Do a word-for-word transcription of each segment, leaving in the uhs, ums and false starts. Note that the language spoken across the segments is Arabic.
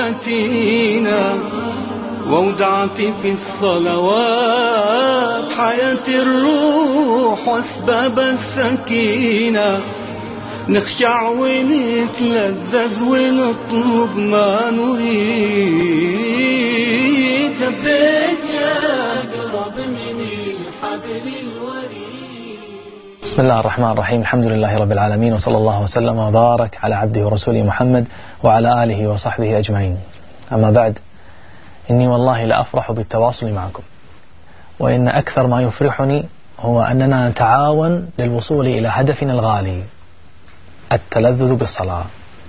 متينا، وودعتي في الصلوات حياة الروح واسباب السكينة. نخشع ونتلذذ ونطلب ما نريد، ثبتني أقرب من الحبل الوريد. بسم الله الرحمن الرحيم، الحمد لله رب العالمين، وصلى الله وسلم وبارك على عبده ورسوله محمد وعلى آله وصحبه أجمعين. أما بعد، إني والله لأفرح بالتواصل معكم، وإن أكثر ما يفرحني هو أننا نتعاون للوصول إلى هدفنا الغالي، التلذذ بالصلاة.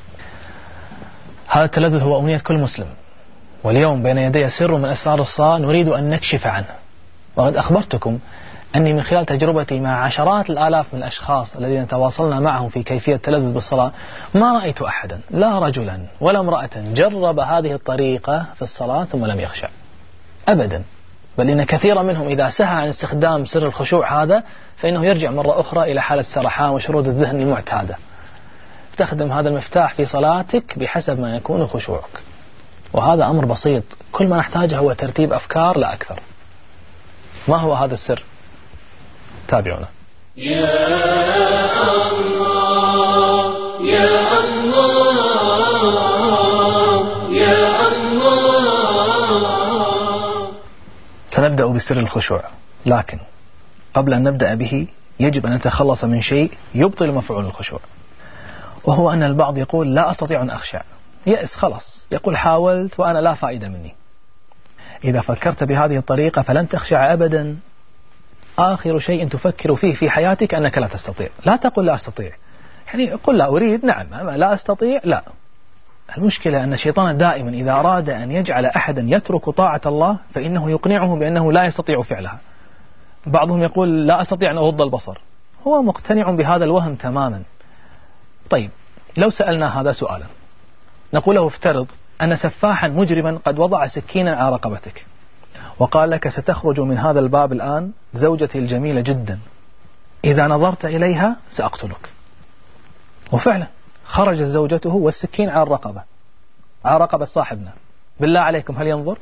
هذا التلذذ هو أمنية كل مسلم، واليوم بين يدي سر من أسرار الصلاة نريد أن نكشف عنه. وقد أخبرتكم أني من خلال تجربتي مع عشرات الآلاف من الأشخاص الذين تواصلنا معهم في كيفية التلذذ بالصلاة، ما رأيت أحدا، لا رجلا ولا امرأة، جرب هذه الطريقة في الصلاة ثم لم يخشع أبدا. بل إن كثيرا منهم إذا سهى عن استخدام سر الخشوع هذا فإنه يرجع مرة أخرى إلى حالة السرحان وشرود الذهن المعتادة. استخدم هذا المفتاح في صلاتك بحسب ما يكون خشوعك، وهذا أمر بسيط، كل ما نحتاجه هو ترتيب أفكار لا أكثر. ما هو هذا السر؟ تابعونا. يا الله يا الله يا الله. سنبدأ بسر الخشوع، لكن قبل أن نبدأ به يجب أن نتخلص من شيء يبطل مفعول الخشوع، وهو أن البعض يقول لا أستطيع أن أخشع، يأس خلاص، يقول حاولت وأنا لا فائدة مني. إذا فكرت بهذه الطريقة فلن تخشع أبدا. آخر شيء تفكر فيه في حياتك أنك لا تستطيع. لا تقل لا أستطيع، يعني قل لا أريد، نعم، أما لا أستطيع لا. المشكلة أن الشيطان دائما إذا أراد أن يجعل أحدا يترك طاعة الله فإنه يقنعه بأنه لا يستطيع فعلها. بعضهم يقول لا أستطيع أن أغض البصر، هو مقتنع بهذا الوهم تماما. طيب، لو سألنا هذا سؤالا نقول له افترض أن سفاحا مجرما قد وضع سكينا على رقبتك وقال لك ستخرج من هذا الباب الآن زوجتي الجميلة جدا، إذا نظرت إليها سأقتلك. وفعلا خرجت زوجته والسكين على الرقبة، على رقبة صاحبنا. بالله عليكم هل ينظر؟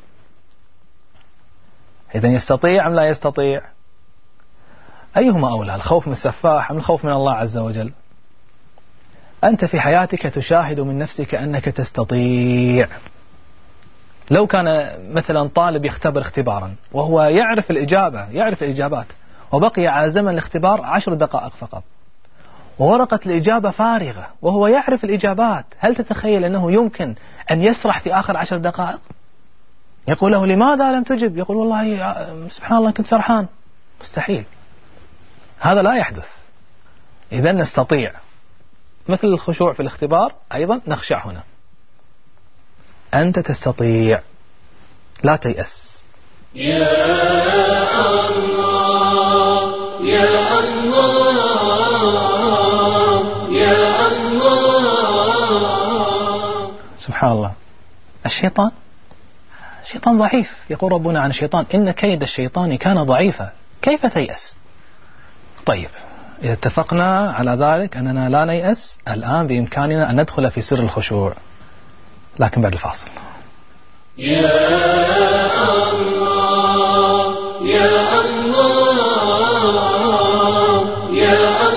إذن يستطيع أم لا يستطيع؟ أيهما أولى، الخوف من السفاح أم الخوف من الله عز وجل؟ أنت في حياتك تشاهد من نفسك أنك تستطيع. لو كان مثلا طالب يختبر اختبارا وهو يعرف الإجابة، يعرف الإجابات، وبقي على زمن الاختبار عشر دقائق فقط، وورقة الإجابة فارغة وهو يعرف الإجابات، هل تتخيل أنه يمكن أن يسرح في آخر عشر دقائق؟ يقول له لماذا لم تجب؟ يقول والله سبحان الله كنت سرحان. مستحيل، هذا لا يحدث. إذن نستطيع، مثل الخشوع في الاختبار أيضا نخشع هنا. أنت تستطيع، لا تيأس. يا الله يا الله يا الله. سبحان الله. الشيطان الشيطان ضعيف، يقول ربنا عن الشيطان إن كيد الشيطان كان ضعيفا، كيف تيأس؟ طيب، إذا اتفقنا على ذلك أننا لا نيأس، الآن بإمكاننا أن ندخل في سر الخشوع، لكن بعد الفاصل. يا الله يا الله يا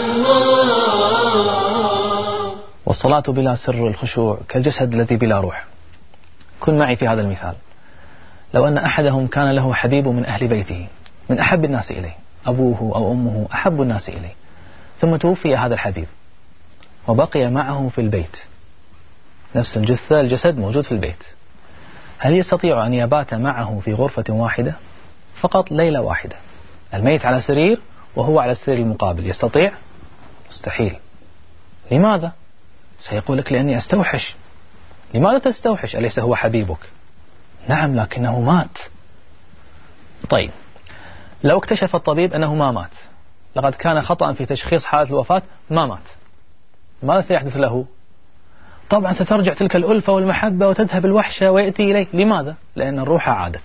الله. والصلاة بلا سر الخشوع كالجسد الذي بلا روح. كن معي في هذا المثال. لو أن أحدهم كان له حبيب من أهل بيته، من أحب الناس إليه، أبوه أو أمه أحب الناس إليه، ثم توفي هذا الحبيب وبقي معه في البيت، نفس الجثة الجسد موجود في البيت، هل يستطيع أن يبات معه في غرفة واحدة فقط ليلة واحدة؟ الميت على سرير وهو على السرير المقابل، يستطيع؟ مستحيل. لماذا؟ سيقول لك لأني أستوحش. لماذا تستوحش؟ أليس هو حبيبك؟ نعم، لكنه مات. طيب، لو اكتشف الطبيب أنه ما مات، لقد كان خطأ في تشخيص حالة الوفاة، ما مات، ماذا سيحدث له؟ طبعا سترجع تلك الألفة والمحبة وتذهب الوحشة ويأتي إليه. لماذا؟ لأن الروح عادت.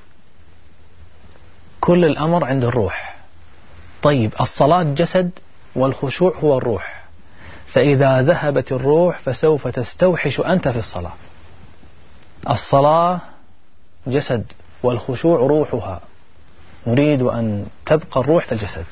كل الأمر عند الروح. طيب، الصلاة جسد والخشوع هو الروح، فإذا ذهبت الروح فسوف تستوحش أنت في الصلاة. الصلاة جسد والخشوع روحها، نريد أن تبقى الروح في الجسد.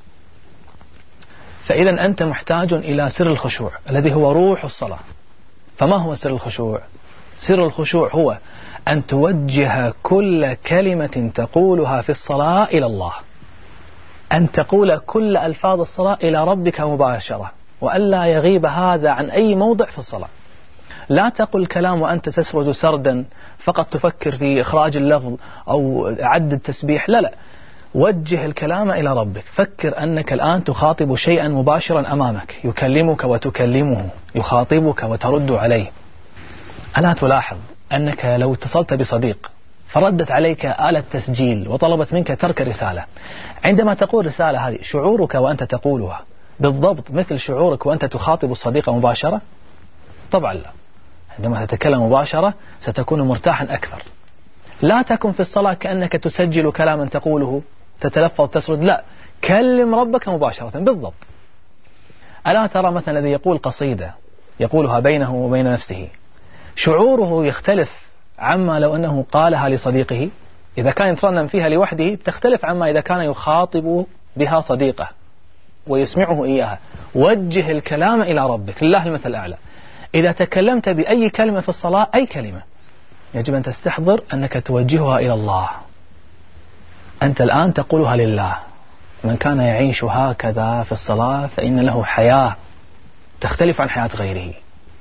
فإذا أنت محتاج إلى سر الخشوع الذي هو روح الصلاة. فما هو سر الخشوع؟ سر الخشوع هو أن توجه كل كلمة تقولها في الصلاة إلى الله، أن تقول كل ألفاظ الصلاة إلى ربك مباشرة، وألا يغيب هذا عن أي موضع في الصلاة. لا تقل كلام وأنت تسرد سردا فقط تفكر في إخراج اللفظ أو عد التسبيح، لا لا، وجه الكلام إلى ربك. فكر أنك الآن تخاطب شيئا مباشرا أمامك، يكلمك وتكلمه، يخاطبك وترد عليه. ألا تلاحظ أنك لو اتصلت بصديق فردت عليك آلة تسجيل وطلبت منك ترك رسالة، عندما تقول رسالة هذه شعورك وأنت تقولها بالضبط مثل شعورك وأنت تخاطب الصديق مباشرة؟ طبعا لا. عندما تتكلم مباشرة ستكون مرتاحا أكثر. لا تكن في الصلاة كأنك تسجل كلاما تقوله تتلفظ تسرد، لا، كلم ربك مباشرة بالضبط. ألا ترى مثلا الذي يقول قصيدة يقولها بينه وبين نفسه، شعوره يختلف عما لو أنه قالها لصديقه. إذا كان يترنم فيها لوحده تختلف عما إذا كان يخاطب بها صديقه ويسمعه إياها. وجه الكلام إلى ربك، لله المثل الأعلى. إذا تكلمت بأي كلمة في الصلاة، أي كلمة، يجب أن تستحضر أنك توجهها إلى الله. أنت الآن تقولها لله. من كان يعيش هكذا في الصلاة فإن له حياة تختلف عن حياة غيره.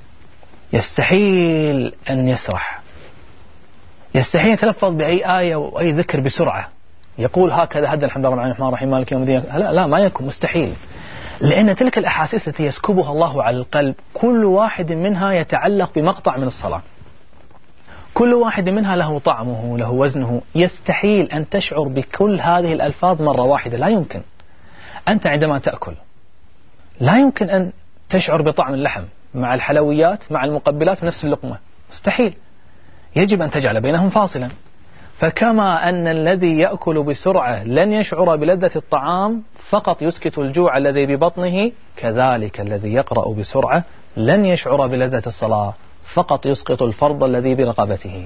يستحيل أن يسرح، يستحيل يتلفظ بأي آية وأي ذكر بسرعة، يقول هكذا هذا الحمد لله الرحمن الرحيم مالك يوم الدين، لا لا، ما يكون، مستحيل. لأن تلك الأحاسيس التي يسكبها الله على القلب كل واحد منها يتعلق بمقطع من الصلاة، كل واحد منها له طعمه له وزنه. يستحيل أن تشعر بكل هذه الألفاظ مرة واحدة، لا يمكن. أنت عندما تأكل لا يمكن أن تشعر بطعم اللحم مع الحلويات مع المقبلات في نفس اللقمة، مستحيل. يجب أن تجعل بينهم فاصلا. فكما أن الذي يأكل بسرعة لن يشعر بلذة الطعام فقط يسكت الجوع الذي ببطنه، كذلك الذي يقرأ بسرعة لن يشعر بلذة الصلاة فقط يسقط الفرض الذي برقبته.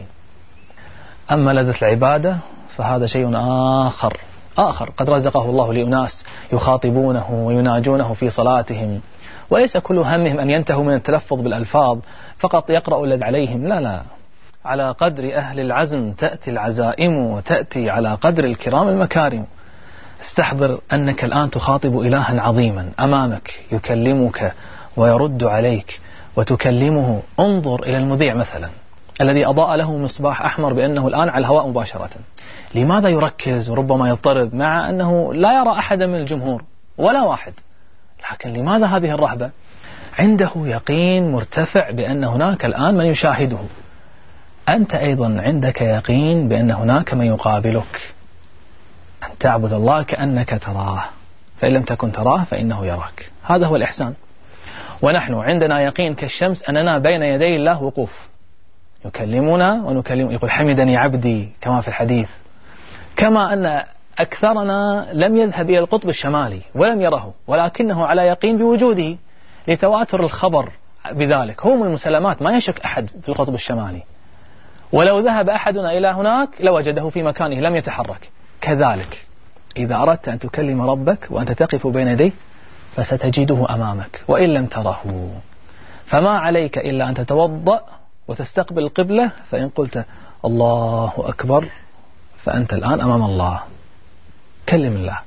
أما لذة العبادة فهذا شيء آخر آخر قد رزقه الله لأناس يخاطبونه ويناجونه في صلاتهم، وليس كل همهم أن ينتهوا من التلفظ بالألفاظ فقط يقرأوا الذي عليهم، لا لا، على قدر أهل العزم تأتي العزائم وتأتي على قدر الكرام المكارم. استحضر أنك الآن تخاطب إلها عظيما أمامك يكلمك ويرد عليك وتكلمه. انظر إلى المذيع مثلا الذي أضاء له مصباح أحمر بأنه الآن على الهواء مباشرة، لماذا يركز وربما يضطرب مع أنه لا يرى أحدا من الجمهور ولا واحد؟ لكن لماذا هذه الرهبة؟ عنده يقين مرتفع بأن هناك الآن من يشاهده. أنت أيضا عندك يقين بأن هناك من يقابلك. أن تعبد الله كأنك تراه، فإن لم تكن تراه فإنه يراك. هذا هو الإحسان. ونحن عندنا يقين كالشمس أننا بين يدي الله وقوف، يكلمنا ونكلم، يقول حمدني عبدي كما في الحديث. كما أن أكثرنا لم يذهب إلى القطب الشمالي ولم يره، ولكنه على يقين بوجوده لتواتر الخبر بذلك. هم المسلمات، ما يشك أحد في القطب الشمالي، ولو ذهب أحدنا إلى هناك لوجده في مكانه لم يتحرك. كذلك إذا أردت أن تكلم ربك وأنت تقف بين يديه فستجده أمامك وإن لم تره. فما عليك إلا أن تتوضأ وتستقبل القبلة، فإن قلت الله أكبر فأنت الآن أمام الله. كلم الله،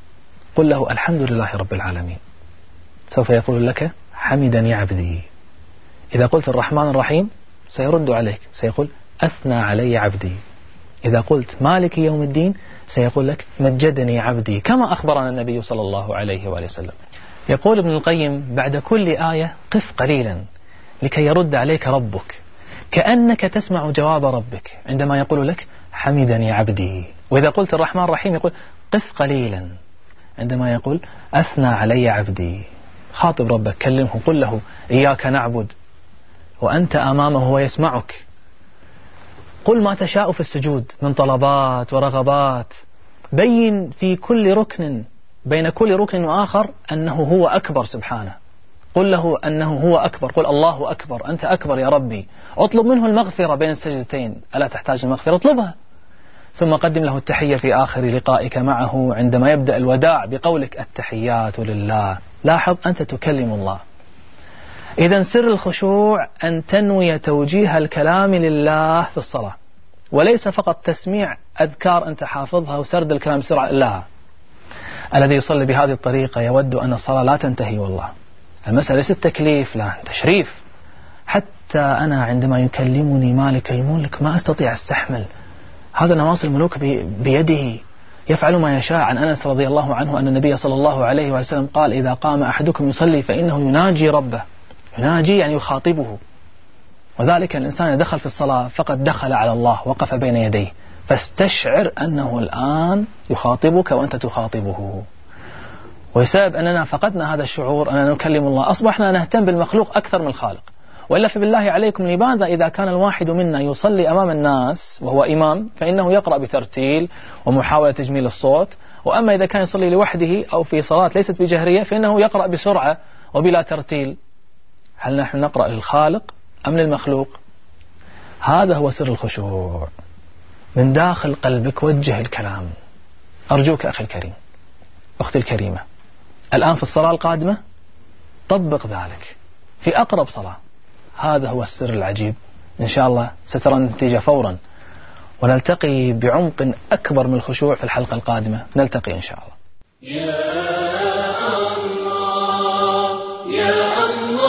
قل له الحمد لله رب العالمين، سوف يقول لك حمدني عبدي. إذا قلت الرحمن الرحيم سيرد عليك سيقول أثنى علي عبدي. إذا قلت مالك يوم الدين سيقول لك مجدني عبدي، كما أخبرنا النبي صلى الله عليه وآله وسلم. يقول ابن القيم بعد كل آية قف قليلا لكي يرد عليك ربك، كأنك تسمع جواب ربك عندما يقول لك حمدني عبدي. وإذا قلت الرحمن الرحيم يقول قف قليلا عندما يقول أثنى علي عبدي. خاطب ربك، كلمه، قل له إياك نعبد وأنت أمامه ويسمعك. قل ما تشاء في السجود من طلبات ورغبات، بين في كل ركن بين كل ركن وآخر أنه هو أكبر سبحانه. قل له أنه هو أكبر، قل الله أكبر، أنت أكبر يا ربي، اطلب منه المغفرة بين السجدتين، ألا تحتاج المغفرة؟ اطلبها. ثم قدم له التحية في آخر لقائك معه عندما يبدأ الوداع بقولك التحيات لله. لاحظ أنت تكلم الله. إذن سر الخشوع أن تنوي توجيه الكلام لله في الصلاة، وليس فقط تسميع أذكار أنت حافظها وسرد الكلام بسرعة. لا، الذي يصلي بهذه الطريقة يود أن الصلاة لا تنتهي. والله المسألة ليست تكليف، لا، تشريف. حتى أنا عندما يكلمني مالك الملك ما أستطيع أستحمل. هذا نواصي الملوك بيده، يفعل ما يشاء. عن أنس رضي الله عنه أن النبي صلى الله عليه وسلم قال: إذا قام أحدكم يصلي فإنه يناجي ربه. يناجي يعني يخاطبه، وذلك الإنسان دخل في الصلاة فقد دخل على الله، وقف بين يديه، فاستشعر أنه الآن يخاطبك وأنت تخاطبه. ويسبب أننا فقدنا هذا الشعور أننا نكلم الله، أصبحنا نهتم بالمخلوق أكثر من الخالق. وإلا فبالله عليكم، لماذا إذا كان الواحد منا يصلي أمام الناس وهو إمام فإنه يقرأ بترتيل ومحاولة تجميل الصوت، وأما إذا كان يصلي لوحده أو في صلاة ليست بجهرية فإنه يقرأ بسرعة وبلا ترتيل؟ هل نحن نقرأ للخالق أم للمخلوق؟ هذا هو سر الخشوع. من داخل قلبك وجه الكلام. أرجوك أخي الكريم، أختي الكريمة، الآن في الصلاة القادمة طبق ذلك في أقرب صلاة. هذا هو السر العجيب. إن شاء الله سترى النتيجة فورا، ونلتقي بعمق أكبر من الخشوع في الحلقة القادمة. نلتقي إن شاء الله. يا الله يا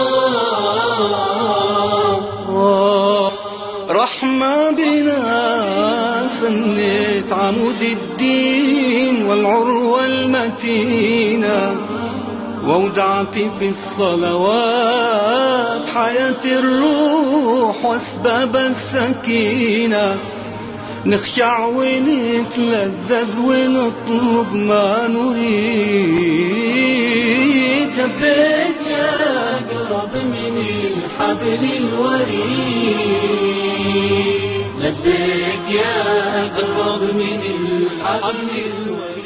الله، رحمة بنا سنة عمود الدين والعروة المتينة، وودعتي في الصلوات حياة الروح واسباب السكينة. نخشع ونتلذذ ونطلب ما نريد. لبيك يا أقرب من الحبل الوريد، لبيك يا أقرب من الحبل الوريد.